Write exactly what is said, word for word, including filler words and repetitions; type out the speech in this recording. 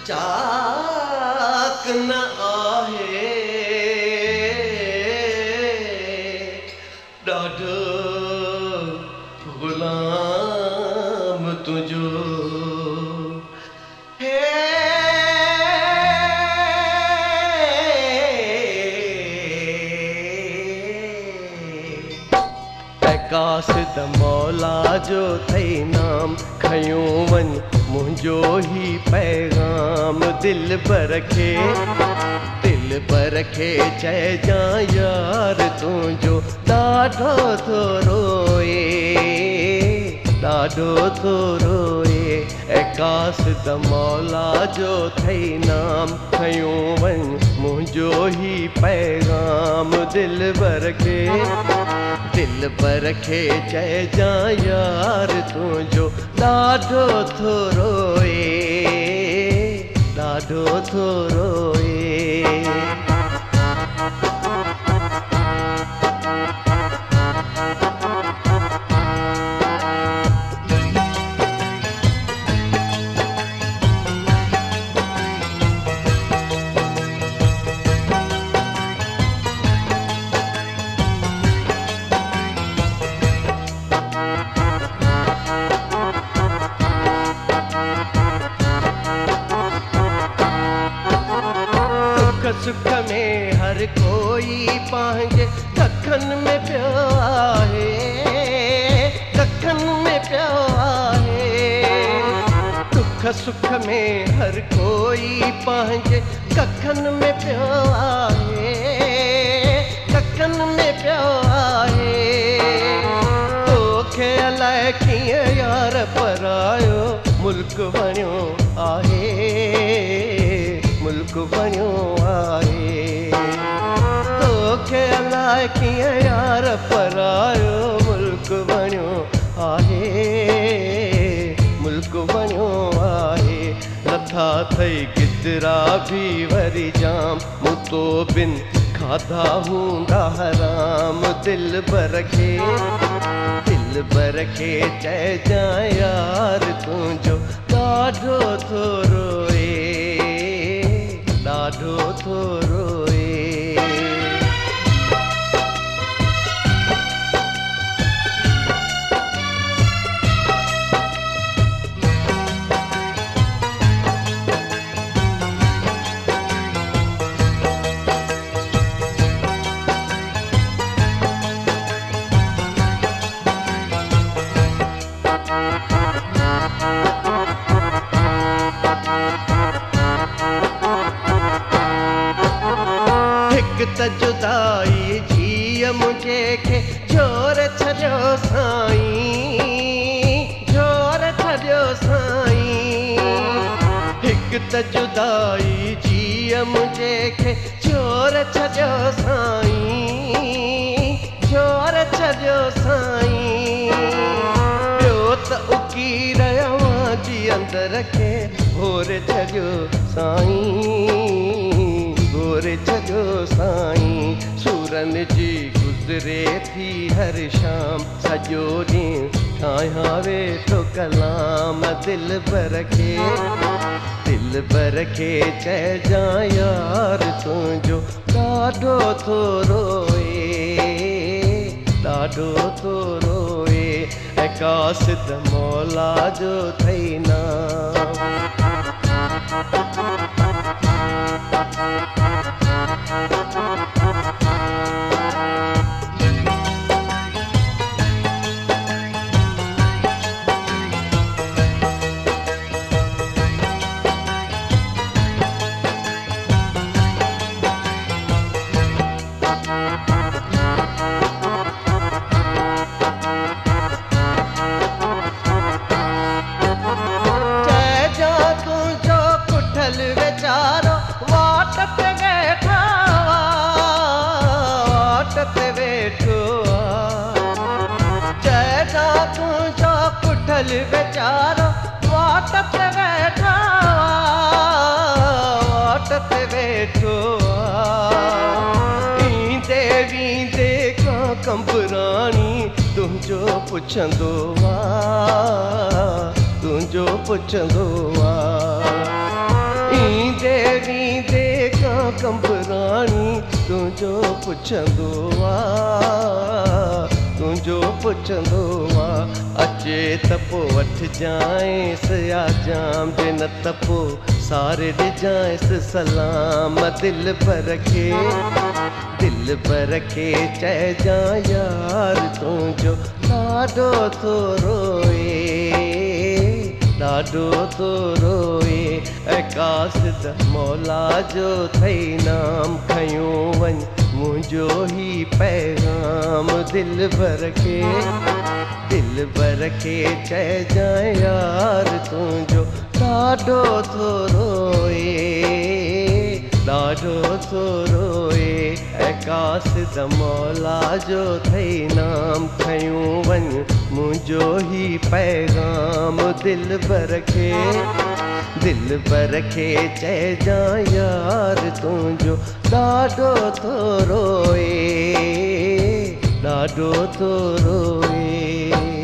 चाक न आहे ॾाढो ग़ुलाम तुंहिंजो हे कासिद मौला जो थई नाम खयूं वञ मुंहिंजो ही पैगाम दिल पर खे दिल पर खे चइजां यार तुंहिंजो ॾाढो थो रोए ॾाढो थो रोए ऐं कासिद मौला जो थई नाम खयूं वञ मुंहिंजो ही पैगाम दिल पर खे दिल पर खे चइजां यार तुंहिंजो ॾाढो थो रोए ॾाढो थो रोए सुख में हर कोई पंहिंजे कखन में पियो आहे कखन में पियो आहे दुख सुख में हर कोई पंहिंजे कखन में पियो आहे कखन में पियो आहे तोखे अलाए कीअं यार परायो मुल्क वणियो आहे मुल्क बणियो आहे तोखे अलाए कीअं यार परायो मुल्क बणियो आहे मुल्क बणियो आहे नथा थई गिदरा बि वरी जाम मूं तो बिन खाधा हूंदा हराम दिल भर खे दिल भर खे चइजां यार तुंहिंजो ॾाढो थो रोए ॾाढो थो रोए त जुदाई जीअ मुझे खे छोर छॾियो साईं छोर छॾियो साईं हिकु त जुदाई जीअ मुझे खे छोर छॾियो साईं छोर छॾियो साईं ॿियो त उकी रहियो जी अंदर खे भोर छॾियो साईं गोरे छॾियो साईं सूरन जी गुज़रे थी हर शाम सॼो ॾींहुं ठाहियां वेठो कलाम दिल भर खे दिल भर खे चइजां यार तुंहिंजो ॾाढो थो रोए ॾाढो थो रोए ऐं कासिद मौला जो थई नाम बेचारो वाट ते वेठा वाट ते वेठो ईंदे वींदे का कंबराणी तुंहिंजो पुछंदो आहे तुंहिंजो पुछंदो आहे ईंदे वींदे का कंबराणी तुंहिंजो पुछंदो आ तुंहिंजो पुछंदो आ अचे त पोइ वठिजांइसि या जाम जे न त पोइ सारे ॾिजांइसि सलाम दिल भर खे दिल भर खे चइजां यार तुंहिंजो ॾाढो थो रोए ॾाढो थो रोए ऐं कासिद मौला जो थई नाम खयूं वञ मुंहिंजो ही पैगाम दिल भर खे दिल भर खे चइजां यार तुंहिंजो ॾाढो थो रोए ॾाढो थो रोए ऐं कासिद मौला जो थई नाम खयूं वञ मुंहिंजो ही पैगाम दिल भर खे दिल भर खे चइजां यार तुंहिंजो ॾाढो थो रोए ॾाढो थो रोए